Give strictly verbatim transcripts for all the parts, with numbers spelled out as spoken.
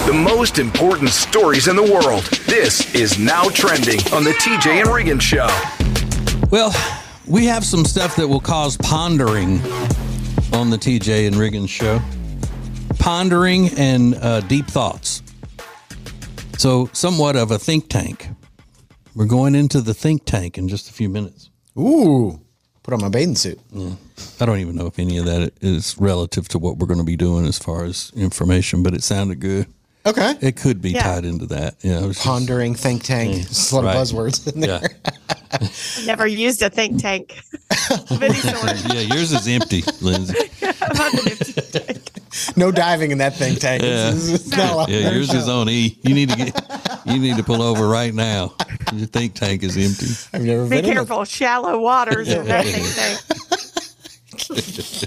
The most important stories in the world. This is Now Trending on the T J and Regan Show. Well, we have some stuff that will cause pondering on the T J and Regan Show. Pondering and uh, deep thoughts. So, somewhat of a think tank. We're going into the think tank in just a few minutes. Ooh, put on my bathing suit. Yeah. I don't even know if any of that is relative to what we're going to be doing as far as information, but it sounded good. Okay. It could be Yeah. tied into that. Yeah, it was Pondering, think tank. Yeah, There's a lot right. of buzzwords in there. Yeah. Never used a think tank of any sort. Yeah, yours is empty, Lindsay. I'm on the empty tank. No diving in that think tank. Yeah. It's- it's not a lot Yeah, there. yours is on E. You need to get. You need to pull over right now. Your think tank is empty. I've never Be been in it. careful, shallow waters in that think tank.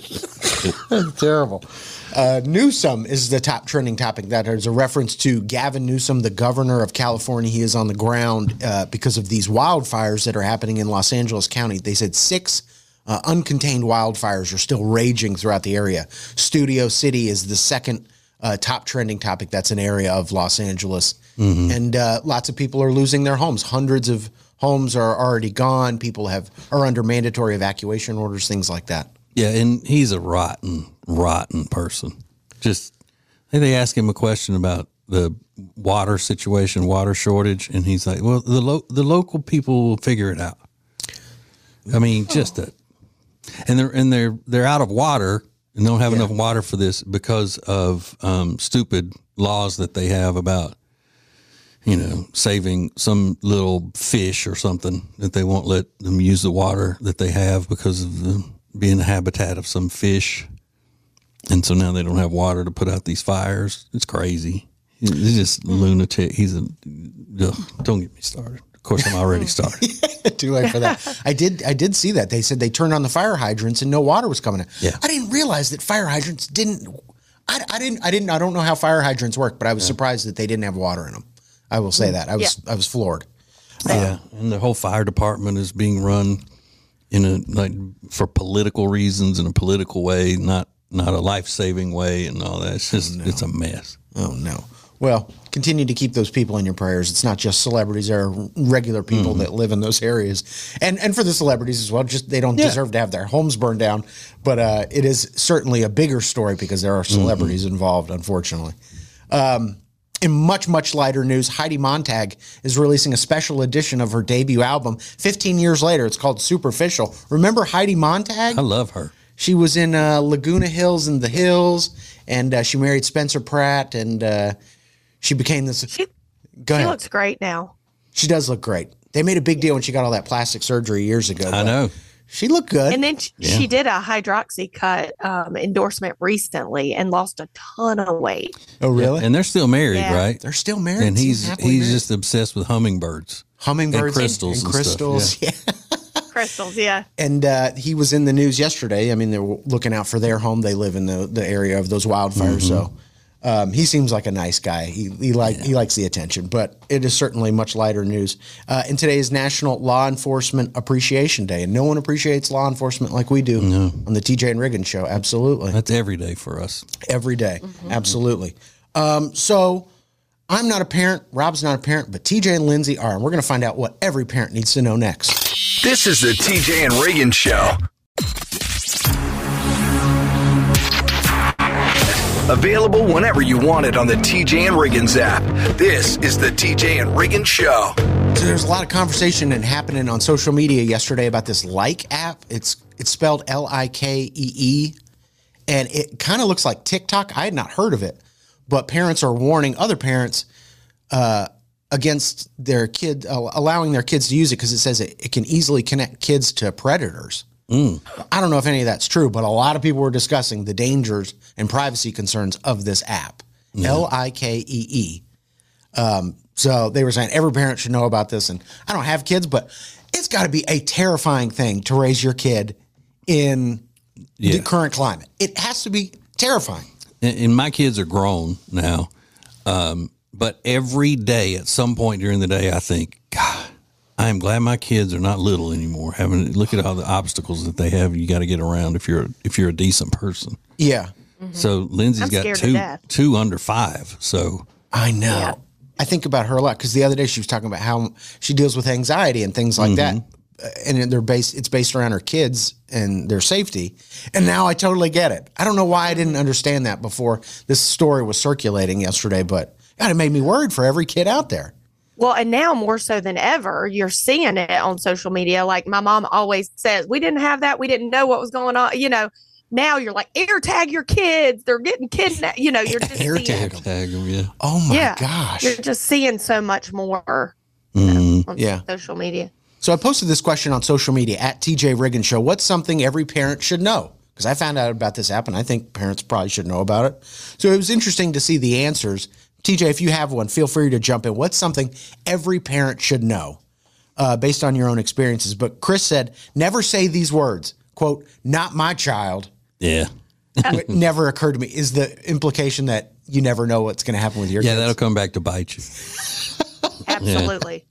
That's terrible. Uh, Newsom is the top trending topic. That is a reference to Gavin Newsom, the governor of California. He is on the ground uh, because of these wildfires that are happening in Los Angeles County. They said six uh, uncontained wildfires are still raging throughout the area. Studio City is the second uh, top trending topic. That's an area of Los Angeles. Mm-hmm. And uh, lots of people are losing their homes. Hundreds of homes are already gone. People have are under mandatory evacuation orders, things like that. Yeah, and he's a rotten, rotten person. Just, I think they asked him a question about the water situation, water shortage, and he's like, "Well, the lo- the local people will figure it out." I mean, just a, and they're and they're they're out of water and don't have Yeah. enough water for this because of um, stupid laws that they have about, you know, saving some little fish or something that they won't let them use the water that they have because of the being the habitat of some fish. And so now they don't have water to put out these fires. It's crazy. He's just lunatic. He's a, ugh, don't get me started. Of course, I'm already started. Too late for that. I did. I did see that. They said they turned on the fire hydrants and no water was coming in. Yeah. I didn't realize that fire hydrants didn't. I, I didn't. I didn't. I don't know how fire hydrants work, but I was surprised that they didn't have water in them. I will say that. I was. I was floored. Yeah. And the whole fire department is being run in a, like, for political reasons, in a political way, not, not a life-saving way and all that. It's just, it's a mess. Oh no. Well, continue to keep those people in your prayers. It's not just celebrities; there are regular people that live in those areas, and and for the celebrities as well. Just they don't Yeah. deserve to have their homes burned down, but uh, it is certainly a bigger story because there are celebrities involved, unfortunately. Um, in much much lighter news, Heidi Montag is releasing a special edition of her debut album. Fifteen years later, it's called Superficial. Remember Heidi Montag? I love her. She was in uh, Laguna Hills and the Hills, and uh, she married Spencer Pratt, and uh, she became this. She, Go she ahead. looks great now. She does look great. They made a big deal when she got all that plastic surgery years ago. I but know. She looked good. And then she, Yeah. she did a hydroxy cut um, endorsement recently and lost a ton of weight. oh, really? And they're still married, Yeah. right? They're still married. And he's happily he's married. just obsessed with hummingbirds. hummingbirds and crystals and, and stuff, crystals. Yeah. Crystals, yeah. And uh, he was in the news yesterday. I mean, they're looking out for their home. They live in the, the area of those wildfires. So um, he seems like a nice guy. He he like he likes the attention. But it is certainly much lighter news. Uh, and today is National Law Enforcement Appreciation Day, and no one appreciates law enforcement like we do on the T J and Regan Show. Absolutely, That's every day for us. every day. Absolutely. Um, so. I'm not a parent, Rob's not a parent, but T J and Lindsay are, and we're going to find out what every parent needs to know next. This is the T J and Regan Show. Available whenever you want it on the T J and Regan's app. This is the T J and Regan Show. So there's a lot of conversation and happening on social media yesterday about this Like app. It's it's spelled L I K E E, and it kind of looks like TikTok. I had not heard of it, but parents are warning other parents uh, against their kid uh, allowing their kids to use it because it says it, it can easily connect kids to predators. I don't know if any of that's true, but a lot of people were discussing the dangers and privacy concerns of this app. L I K E E. Um, so they were saying every parent should know about this. And I don't have kids, but it's got to be a terrifying thing to raise your kid in Yeah. the current climate. It has to be terrifying. And, and my kids are grown now. Um, but every day at some point during the day, I think, God, I am glad my kids are not little anymore. Having look at all the obstacles that they have, you got to get around if you're if you're a decent person. Yeah. So Lindsay's I'm got scared to two death. two under five. So I know. Yeah. I think about her a lot because the other day she was talking about how she deals with anxiety and things like Mm-hmm. that. Uh, And they're based, it's based around her kids and their safety. And now I totally get it. I don't know why I didn't understand that before this story was circulating yesterday, but God, it made me worried for every kid out there. Well, and now more so than ever, you're seeing it on social media. Like my mom always says, we didn't have that. We didn't know what was going on. You know, now you're like, air tag your kids. They're getting kidnapped. You know, you're just Air seeing, tag 'em. Tag 'em, yeah. Oh my yeah, gosh. You're just seeing so much more Mhm. on Yeah. social media. So I posted this question on social media at T J Riggin Show. What's something every parent should know? Because I found out about this app and I think parents probably should know about it. So it was interesting to see the answers. T J, if you have one, feel free to jump in. What's something every parent should know uh, based on your own experiences? But Chris said, never say these words, quote, not my child. Yeah. It never occurred to me. Is the implication that you never know what's going to happen with your Yeah, kids? that'll come back to bite you. Absolutely.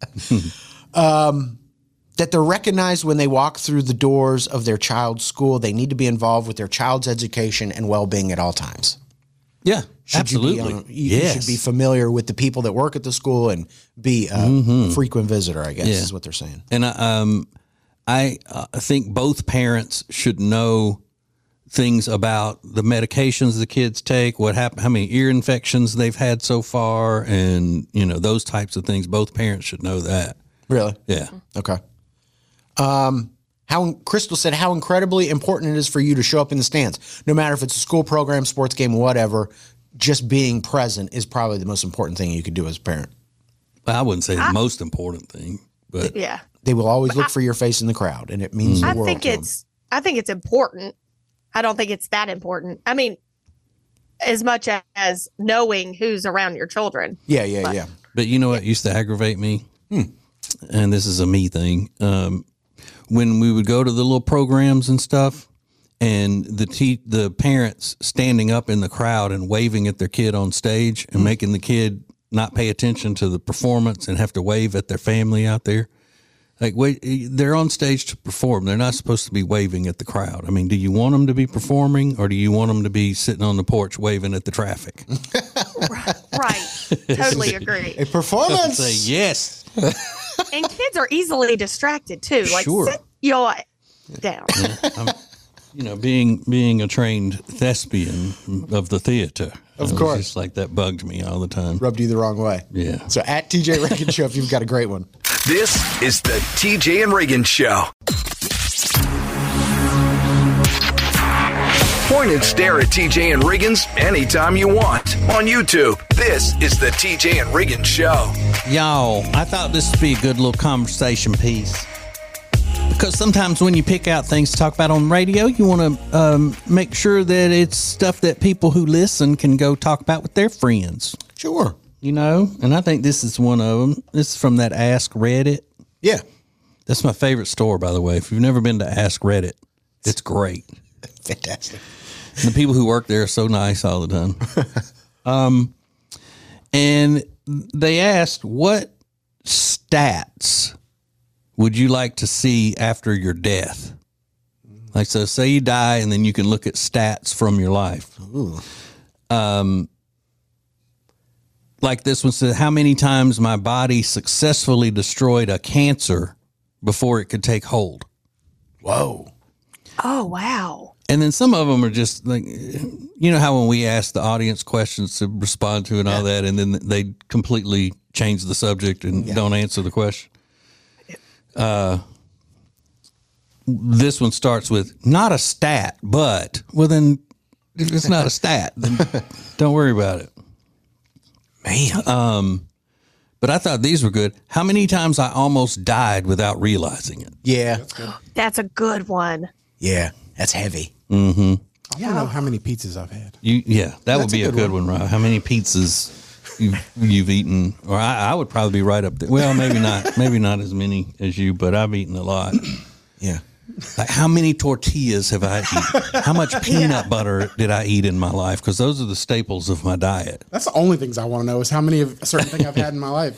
That they're recognized when they walk through the doors of their child's school. They need to be involved with their child's education and well-being at all times. Yeah, Should absolutely. You, be on, you, you yes. should be familiar with the people that work at the school and be a frequent visitor, I guess, Yeah. is what they're saying. And I, um, I uh, think both parents should know things about the medications the kids take, what happened, how many ear infections they've had so far, and you know those types of things. Both parents should know that. Really? Yeah. Okay. Um, how Crystal said how incredibly important it is for you to show up in the stands, no matter if it's a school program, sports game, whatever. Just being present is probably the most important thing you could do as a parent. I wouldn't say the most important thing, but Yeah. They will always look for your face in the crowd, and it means the I world think to them. it's I think it's important. I don't think it's that important. I mean, as much as knowing who's around your children. Yeah, yeah, yeah. But you know what used to aggravate me? And this is a me thing. Um, when we would go to the little programs and stuff, and the te- the parents standing up in the crowd and waving at their kid on stage and making the kid not pay attention to the performance and have to wave at their family out there. Like, wait, they're on stage to perform. They're not supposed to be waving at the crowd. I mean, do you want them to be performing, or do you want them to be sitting on the porch waving at the traffic? Right. Totally agree. A performance. Say yes. And kids are easily distracted too. Like Sure. sit your down. I'm, you know, being being a trained thespian of the theater, Of it was course. just like that bugged me all the time. Rubbed you the wrong way. Yeah. So at T J Reagan Show, if you've got a great one. This is the T J and Reagan Show. Point and stare at T J and Riggins anytime you want on YouTube. This is the T J and Riggins Show. Y'all, I thought this would be a good little conversation piece. Because sometimes when you pick out things to talk about on radio, you want to um, make sure that it's stuff that people who listen can go talk about with their friends. Sure. You know? And I think this is one of them. This is from that Ask Reddit. Yeah. That's my favorite store, by the way. If you've never been to Ask Reddit, it's great. Fantastic. And the people who work there are so nice all the time. um, and they asked, what stats would you like to see after your death? Like, so say you die and then you can look at stats from your life. Ooh. Um, like this one said, how many times my body successfully destroyed a cancer before it could take hold? Whoa. Oh wow. And then some of them are just like, you know how when we ask the audience questions to respond to and all that, and then they completely change the subject and Yeah. don't answer the question. Uh, this one starts with not a stat, but well then if it's not a stat, then don't worry about it. Man. Um, but I thought these were good. How many times I almost died without realizing it? Yeah. That's a good one. Yeah. That's heavy. Mm-hmm. I want to know how many pizzas I've had. You, yeah, that would That's be a a good good one, Rob. How many pizzas you've, you've eaten? Or I, I would probably be right up there. Well, maybe not. Maybe not as many as you, but I've eaten a lot. Yeah. Like, how many tortillas have I eaten? How much peanut butter did I eat in my life? Because those are the staples of my diet. That's the only things I want to know is how many of a certain thing I've had in my life.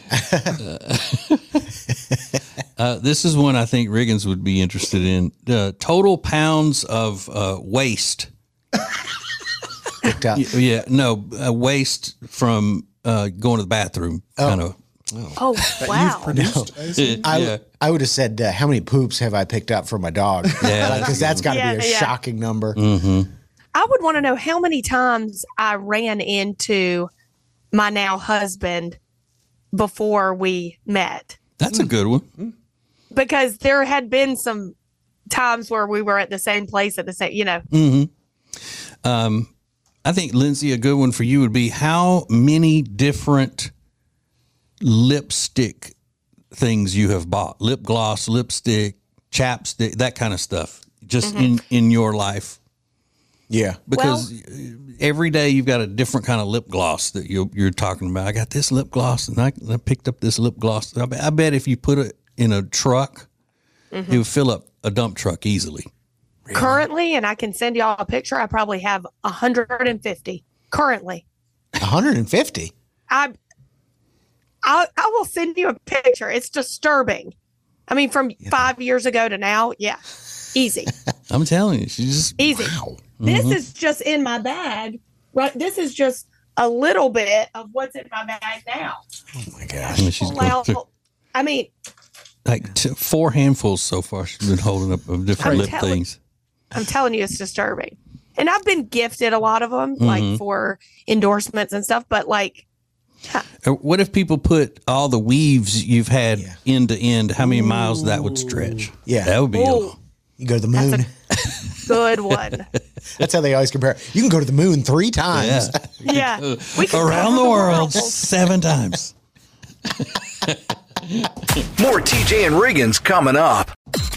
Uh, this is one I think Riggins would be interested in. Uh, total pounds of uh, waste. Picked up. Yeah, no, uh, waste from uh, going to the bathroom, kind of. Oh, wow. Produced. I, Yeah. I would have said, uh, how many poops have I picked up for my dog? Yeah, Because that's got to Yeah, be a yeah. shocking number. I would want to know how many times I ran into my now husband before we met. That's a good one. Because there had been some times where we were at the same place at the same, you know. I think, Lindsay, a good one for you would be how many different lipstick things you have bought, lip gloss, lipstick, chapstick, that kind of stuff, just in, in your life. Yeah. Because every day you've got a different kind of lip gloss that you're, you're talking about. I got this lip gloss and I, I picked up this lip gloss. I bet, I bet if you put it in a truck, it would fill up a dump truck easily. Currently, and I can send y'all a picture, I probably have one hundred fifty currently. one hundred fifty. I, I, I will send you a picture. It's disturbing. I mean, from five years ago to now, yeah, easy, I'm telling you, she's just easy. Wow. This is just in my bag, right? This is just a little bit of what's in my bag now. Oh, my gosh. I mean, she's going through Well, I mean, like t- four handfuls so far. She's been holding up of different I'm lip telling- things. I'm telling you, it's disturbing. And I've been gifted a lot of them, like for endorsements and stuff. But like, Uh, What if people put all the weaves you've had Yeah. end to end? How many miles that would stretch? Yeah. that would be. Ooh. A, You go to the moon. That's good one. That's how they always compare. You can go to the moon three times. yeah, Yeah, we can around the cover world seven times. More T J and Riggins coming up.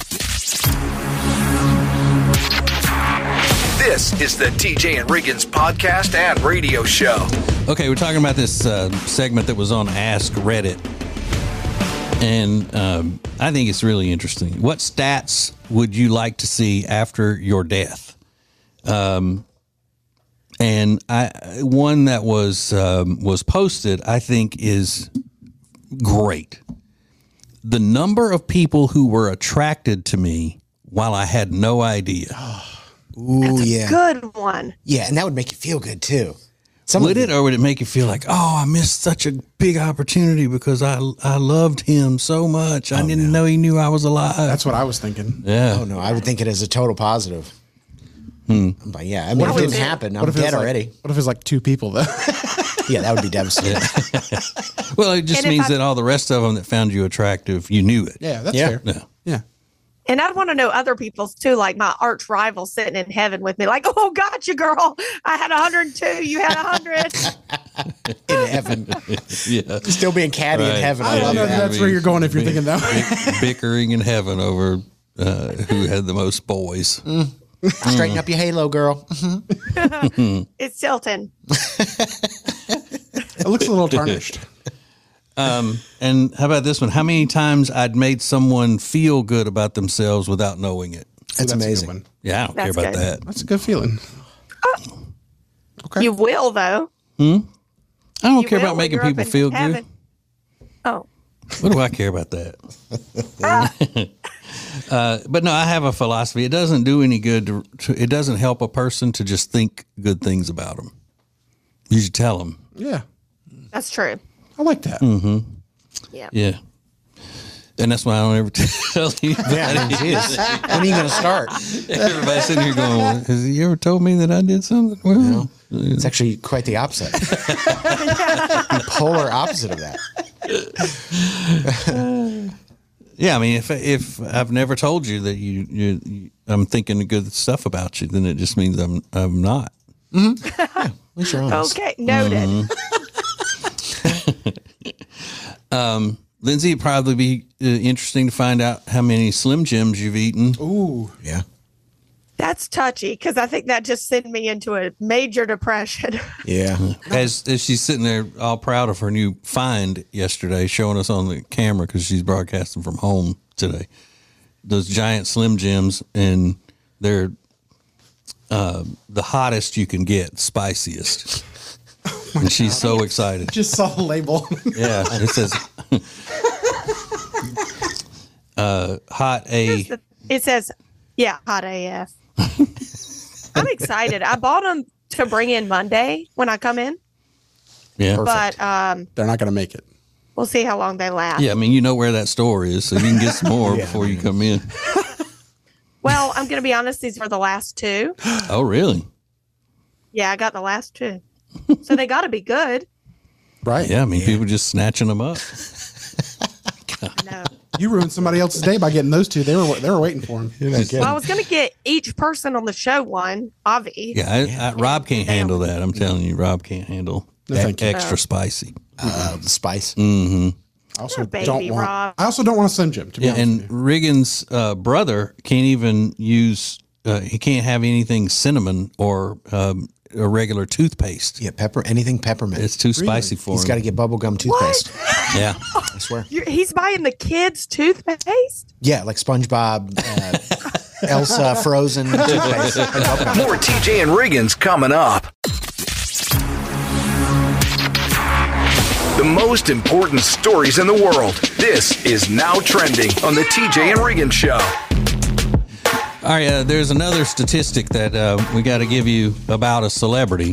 This is the T J and Riggins podcast and radio show. Okay, we're talking about this uh, segment that was on Ask Reddit, and um, I think it's really interesting. What stats would you like to see after your death? Um, and I one that was um, was posted, I think, is great. The number of people who were attracted to me while I had no idea. Ooh, yeah. good one. Yeah, and that would make you feel good, too. Some Would of it, or would it make you feel like, oh, I missed such a big opportunity because I I loved him so much. I didn't know he knew I was alive. That's what I was thinking. yeah. Oh, no, I would think it as a total positive. But yeah, I mean, if it didn't happen, I'm What if it was dead like- already. What if it's like two people though? Yeah, that would be devastating. Well, it just And if means I- that all the rest of them that found you attractive, you knew it. yeah, that's Yeah. fair. Yeah. Yeah. And I'd want to know other people's too, like my arch rival sitting in heaven with me, like, oh, gotcha, girl. I had one hundred two. You had one hundred. In heaven. Yeah. Still being catty in Right. heaven. I I don't love know if that. that's where you're going if you're thinking that way. Bickering in heaven over uh, who had the most boys. Straighten up your halo, girl. It's tilting. It looks a little tarnished. And how about this one? How many times I'd made someone feel good about themselves without knowing it? That's a good amazing. one. Yeah, I don't That's care about good. that. That's a good feeling. Okay. You will, though. I don't You care will about when making you're up people in feel heaven. good. Oh, What do I care about that? uh, but no, I have a philosophy. It doesn't do any good. To, to, it doesn't help a person to just think good things about them. You should tell them. Yeah. that's true. I like that. Yeah. Yeah. And that's why I don't ever tell you. Yeah, I mean, geez. When are you going to start? Everybody's sitting here going, well, has he ever told me that I did something? Well, It's actually quite the opposite. The polar opposite of that. yeah. I mean, if if I've never told you that you, you, you I'm thinking good stuff about you, then it just means I'm I'm not. At least you're honest. Okay, noted. Lindsay, it'd probably be uh, interesting to find out how many Slim Jims you've eaten. Ooh. Yeah. That's touchy because I think that just sent me into a major depression. Yeah. As, as she's sitting there all proud of her new find yesterday, showing us on the camera because she's broadcasting from home today. Those giant Slim Jims, and they're uh, the hottest you can get, spiciest. And she's so excited. Just saw the label. Yeah, it says uh, hot A. It says, yeah, hot A F. I'm excited. I bought them to bring in Monday when I come in. Yeah. but um, They're not going to make it. we'll see how long they last. Yeah, I mean, you know where that store is, so you can get some more Yeah. before you come in. Well, I'm going to be honest. These were the last two. Oh, really? Yeah, I got the last two. So they got to be good. Right. Yeah, I mean, people just snatching them up. No. You ruined somebody else's day by getting those two. They were they were waiting for them. Well, I was going to get each person on the show one, Avi. Yeah, I, I, Rob can't handle that. I'm telling you, Rob can't handle No, that thank you. extra spicy. Uh, the spice. Mm-hmm. I also You're a baby, don't want. Rob. I also don't want to send Jim. To be Yeah, honest and with you. Riggins' uh, brother can't even use. Uh, he can't have anything cinnamon or um, a regular toothpaste. Yeah, pepper. Anything peppermint. It's too spicy for He's him. got to get bubblegum toothpaste. yeah, I swear. You're, he's buying the kids' toothpaste? Yeah, like SpongeBob, uh, Elsa, Frozen toothpaste. and bubblegum. More T J and Riggins coming up. The most important stories in the world. This is Now Trending on the T J and Riggins Show. All right, uh, there's another statistic that uh, we got to give you about a celebrity.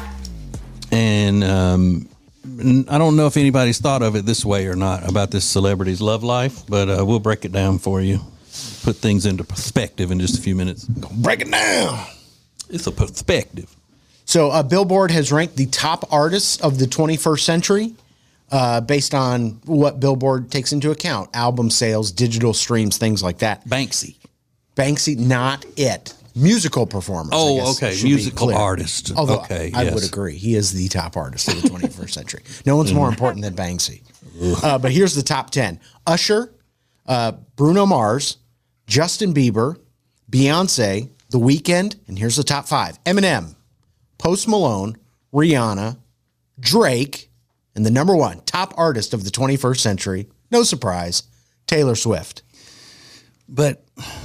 And um, n- I don't know if anybody's thought of it this way or not about this celebrity's love life, but uh, we'll break it down for you. Put things into perspective in just a few minutes. Break it down. It's a perspective. So, uh, Billboard has ranked the top artists of the twenty-first century uh, based on what Billboard takes into account: album sales, digital streams, things like that. Banksy. Banksy, not it. Musical performers. I Oh, guess, okay. should be Musical clear. artist. Although Okay, I yes. would agree, he is the top artist of the twenty-first century. No one's more important than Banksy. Uh, but here's the top ten: Usher, uh, Bruno Mars, Justin Bieber, Beyonce, The Weeknd, and here's the top five: Eminem, Post Malone, Rihanna, Drake, and the number one top artist of the twenty-first century, no surprise, Taylor Swift. But,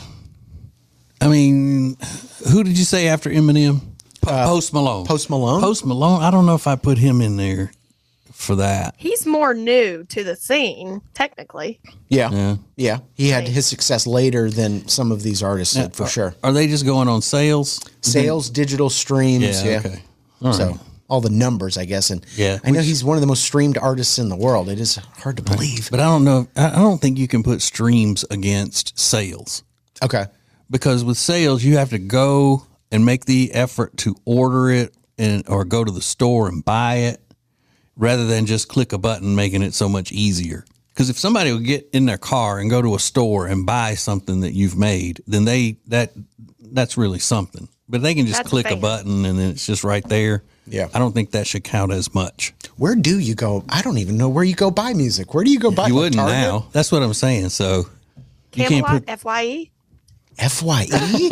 I mean, who did you say after Eminem? Po- Post Malone. Post Malone? Post Malone. I don't know if I put him in there for that. He's more new to the scene, technically. Yeah. Yeah. Yeah. He had his success later than some of these artists did, for sure. Are they just going on sales? Sales, digital streams. Yeah, Yeah. okay. All So right. all the numbers, I guess. And Yeah. I know he's one of the most streamed artists in the world. It is hard to believe. But I don't know. I I don't think you can put streams against sales, Okay. because with sales you have to go and make the effort to order it and or go to the store and buy it, rather than just click a button, making it so much easier. Because if somebody would get in their car and go to a store and buy something that you've made, then they that that's really something. But they can just That's click a fair. button and then it's just right there. Yeah. I don't think that should count as much. Where do you go? I don't even know where you go buy music. Where do you go buy You like wouldn't Target? now. That's what I'm saying. So you can't Camelot, put. F Y E. F Y E?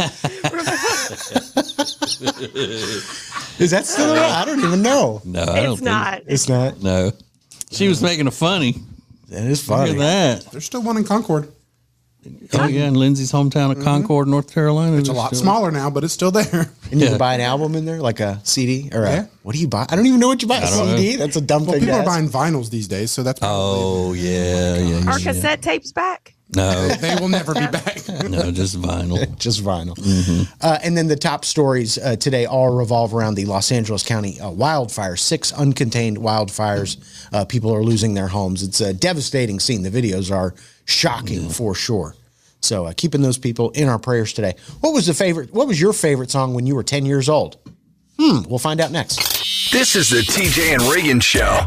Is that still around? I don't even know. No, I don't It's not. It's not. think. No. She was making a funny. That is Look funny. at that. There's still one in Concord. Oh yeah, in Lindsay's hometown of Concord, North Carolina. It's a lot smaller now, but it's still there. And you Yeah. can buy an album in there, like a C D or a, Yeah. what do you buy? I don't even know what you buy. A don't C D? That's a dumb Well, thing people to are ask. buying vinyls these days, so that's probably Oh yeah, yeah. yeah, Our yeah. cassette tapes back. No, they will never be back. no, just vinyl. Just vinyl. Uh, and then the top stories uh, today all revolve around the Los Angeles County uh, wildfires. Six uncontained wildfires. Uh, people are losing their homes. It's a devastating scene. The videos are shocking for sure. So uh, keeping those people in our prayers today. What was the favorite? What was your favorite song when you were ten years old? Hmm. We'll find out next. This is the T J and Riggins Show.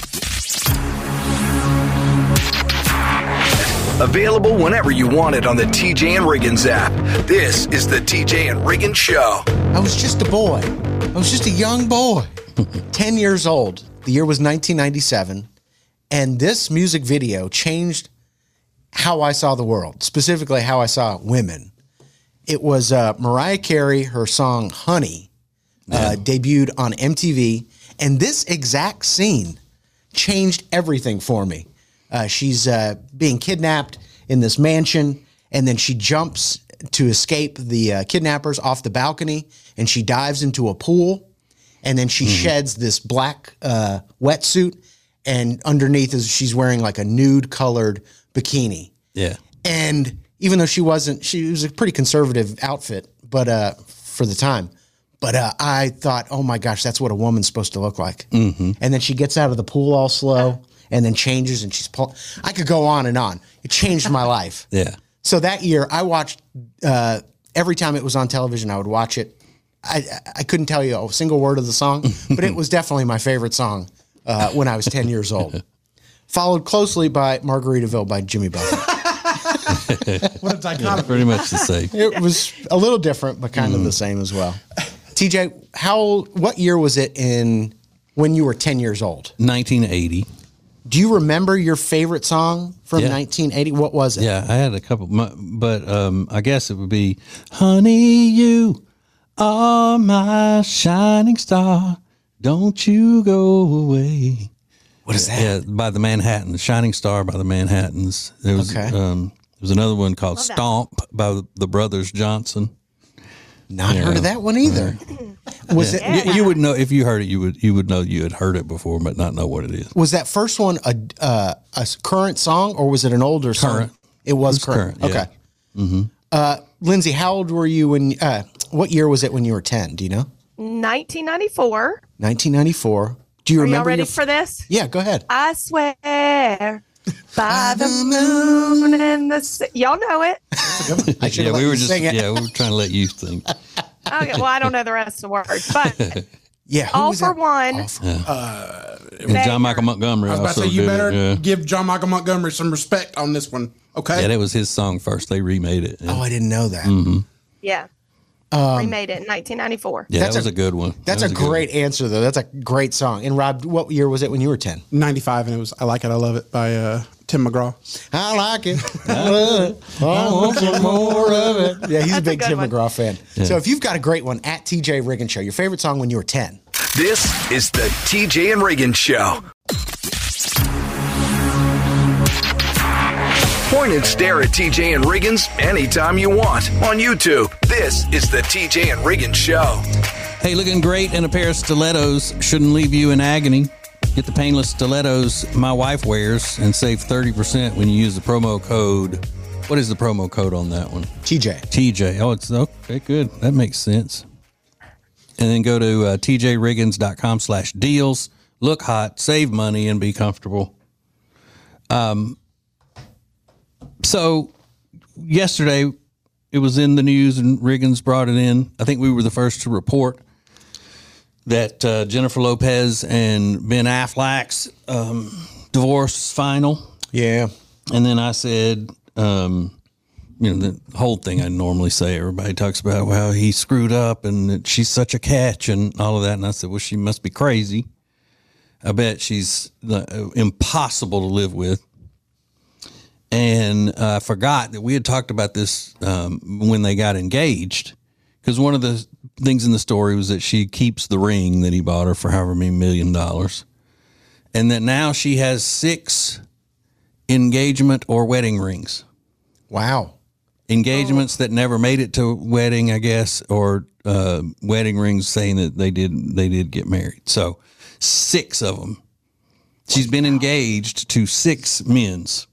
Available whenever you want it on the T J and Riggins app. This is the T J and Riggins Show. I was just a boy. I was just a young boy. ten years old. The year was nineteen ninety-seven. And this music video changed how I saw the world, specifically how I saw women. It was uh, Mariah Carey, her song Honey, uh, debuted on M T V. And this exact scene changed everything for me. Uh, she's uh, being kidnapped in this mansion, and then she jumps to escape the uh, kidnappers off the balcony, and she dives into a pool, and then she sheds this black uh, wetsuit, and underneath is she's wearing like a nude colored bikini. Yeah, And even though she wasn't, she was a pretty conservative outfit, but uh, for the time, But uh, I thought, oh my gosh, that's what a woman's supposed to look like. Mm-hmm. And then she gets out of the pool all slow and then changes and she's pull. I could go on and on. It changed my life. Yeah. So that year I watched, uh, every time it was on television, I would watch it. I, I couldn't tell you a single word of the song, but it was definitely my favorite song uh, when I was ten years old. Followed closely by Margaritaville by Jimmy Buffett. What a dichotomy. Yeah, pretty much the same. It was a little different, but kind mm. of the same as well. T J, how? What year was it in when you were ten years old? nineteen eighty. Do you remember your favorite song from yeah. nineteen eighty? What was it? Yeah, I had a couple, but um, I guess it would be "Honey, You Are My Shining Star. Don't You Go Away." What is that? Yeah, by the Manhattan, the Shining Star by the Manhattans. There was okay. um, there was another one called Love Stomp that. by the, the Brothers Johnson. Not yeah. heard of that one either. Was yeah. it? You, you would know if you heard it. You would you would know you had heard it before, but not know what it is. Was that first one a uh, a current song or was it an older song? Current. It was, it was current. current. Yeah. Okay. Mm-hmm. Uh, Lindsay, how old were you when? Uh, what year was it when you were ten? Do you know? nineteen ninety-four. nineteen ninety-four. Do you Are remember? Are y'all ready your... for this? Yeah, go ahead. I swear. By the moon and the sea. Y'all know it. I yeah, we were just yeah, we were trying to let you sing. Okay, well, I don't know the rest of the words, but yeah, all for that? one. All for yeah. uh, and John Michael Montgomery. I was about to say you better it, yeah. give John Michael Montgomery some respect on this one. Okay. Yeah, that was his song first. They remade it. Yeah. Oh, I didn't know that. Mm-hmm. Yeah. Um, remade it in nineteen ninety-four. Yeah, that's that was a, a good one. That's that a great answer, though. That's a great song. And Rob, what year was it when you were ten? ninety-five, and it was I Like It, I Love It by uh, Tim McGraw. I like it. I love it. I want some more of it. Yeah, he's That's a big a Tim one. McGraw fan. Yeah. So if you've got a great one, at T J Riggin Show, your favorite song when you were ten. This is the T J and Riggin Show. Point and stare at T J and Riggins anytime you want on YouTube. This is the T J and Riggin Show. Hey, looking great in a pair of stilettos shouldn't leave you in agony. Get the painless stilettos my wife wears and save thirty percent when you use the promo code. What is the promo code on that one? T J. T J. Oh, it's okay. Good. That makes sense. And then go to uh, T J Riggins dot com slash deals. Look hot, save money, and be comfortable. Um. So yesterday it was in the news and Riggins brought it in. I think we were the first to report that uh, Jennifer Lopez and Ben Affleck's um, divorce final. Yeah. And then I said, um, you know, the whole thing I normally say, everybody talks about, well, he screwed up and that she's such a catch and all of that. And I said, well, she must be crazy. I bet she's uh, impossible to live with. And uh, I forgot that we had talked about this um, when they got engaged, because one of the things in the story was that she keeps the ring that he bought her for however many million dollars, and that now she has six engagement or wedding rings. Wow. Engagements oh. that never made it to wedding, I guess, or uh, wedding rings saying that they did they did get married. So six of them. She's been engaged to six men's.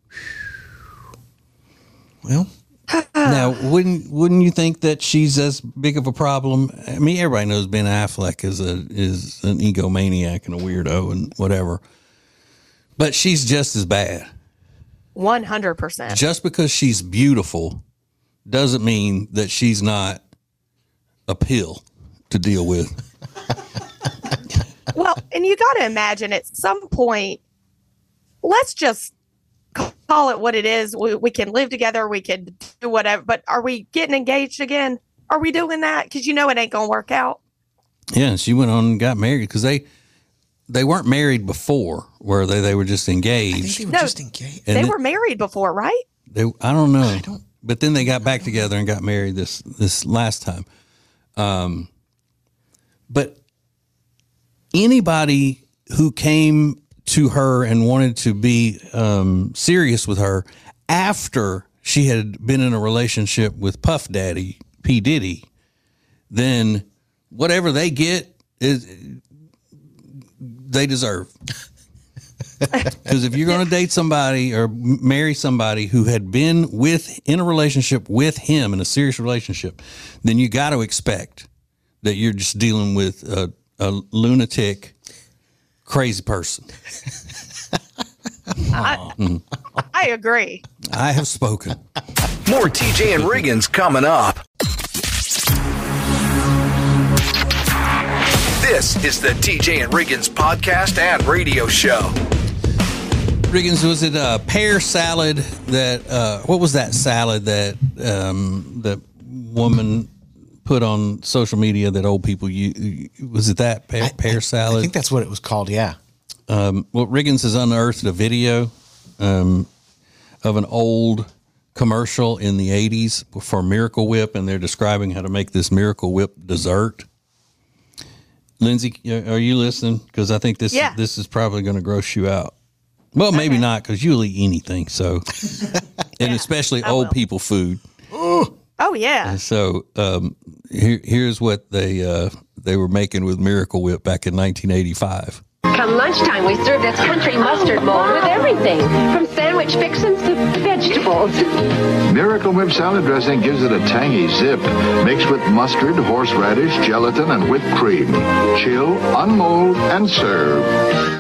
Well, now wouldn't wouldn't you think that she's as big of a problem? I mean, everybody knows Ben Affleck is a is an egomaniac and a weirdo and whatever, but she's just as bad. One hundred percent. Just because she's beautiful doesn't mean that she's not a pill to deal with. Well, and you got to imagine at some point, let's just call it what it is. We, we can live together. We can do whatever. But are we getting engaged again? Are we doing that? Because you know it ain't going to work out. Yeah, she went on and got married because they they weren't married before, were they? They were just engaged. I think they were No, just engaged. They And were married before, right? They, I don't know. I don't- But then they got back together and got married this this last time. Um, but anybody who came to her and wanted to be um, serious with her after she had been in a relationship with Puff Daddy, P. Diddy, then whatever they get is they deserve. Because if you're going to date somebody or marry somebody who had been with in a relationship with him in a serious relationship, then you got to expect that you're just dealing with a, a lunatic, crazy person. I, I agree. I have spoken. More T J and Riggins coming up. This is the T J and Riggins podcast and radio show. Riggins, was it a pear salad that, uh, what was that salad that um, that woman put on social media that old people use? Was it that pear, pear salad? I think that's what it was called, yeah. Um, well, Riggins has unearthed a video um, of an old commercial in the eighties for Miracle Whip, and they're describing how to make this Miracle Whip dessert. Lindsay, are you listening? Because I think this Yeah. this is probably going to gross you out. Well, maybe Okay. not, because you'll eat anything. So, and especially I old will. people food. Oh yeah. So um, here, here's what they uh, they were making with Miracle Whip back in nineteen eighty-five. Come lunchtime, we serve this country mustard mold with everything, from sandwich fixins to vegetables. Miracle Whip salad dressing gives it a tangy zip, mixed with mustard, horseradish, gelatin, and whipped cream. Chill, unmold, and serve.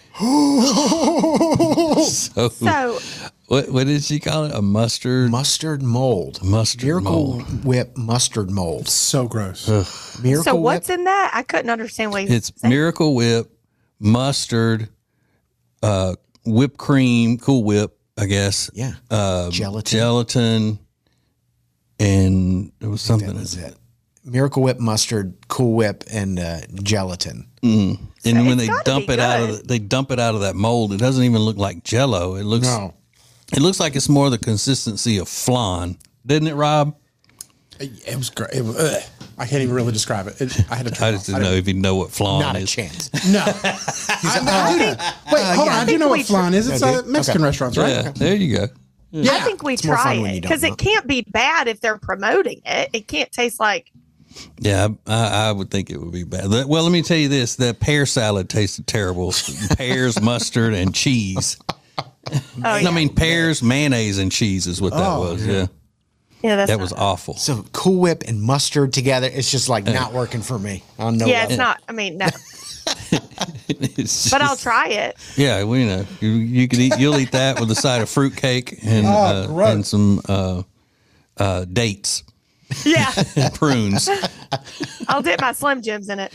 So, So what what did she call it? A mustard Mustard mold. mustard Miracle mold. Whip mustard mold. So gross. Miracle so Whip. what's in that? I couldn't understand what you It's said. Miracle Whip, mustard, uh, whipped cream, Cool Whip, I guess. Yeah. Uh, Gelatin. Gelatin, and there was something. That was it. Miracle Whip, mustard, Cool Whip, and uh, gelatin. And So when it's they gotta dump be it out of good. the, they dump it out of that mold. It doesn't even look like Jello. It looks No. it looks like it's more the consistency of flan, didn't it, Rob? It was great. It was, ugh. I can't even really describe it. It- I had to try I it just off. didn't know if you know what flan Not a is. chance. No. I, I do. Wait, hold on. I do think know we what flan is. It's Yeah, uh, dude. Mexican Okay. restaurants, right? Yeah, there you go. Yeah. I think we more try fun when you it don't because know. it can't be bad if they're promoting it. It can't taste like Yeah, I, I would think it would be bad. Well, let me tell you this: the pear salad tasted terrible. Pears, mustard, and cheese. oh yeah, I mean, pears, mayonnaise, and cheese is what that Oh, was. Yeah, yeah that's that not- was awful. So Cool Whip and mustard together, it's just like not working for me. I don't know. yeah, what- it's not. I mean, no, It's but I'll just- try it. Yeah, well, you know, you, you could eat. You'll eat that with a side of fruit cake and Oh, uh, gross. and some uh, uh, dates, Yeah, and prunes. I'll dip my Slim Jims in it.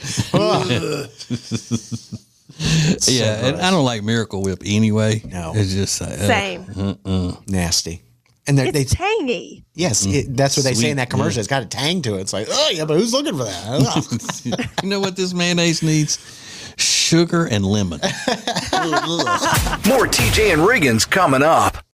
Yeah, and I don't like Miracle Whip anyway. No. It's just uh, Same. nasty. And they, they It's tangy. yes, it, that's what they say in that Sweet, commercial. yeah. It's got a tang to it. It's like, oh yeah, but who's looking for that? You know what this mayonnaise needs? Sugar and lemon. More T J and Riggins coming up.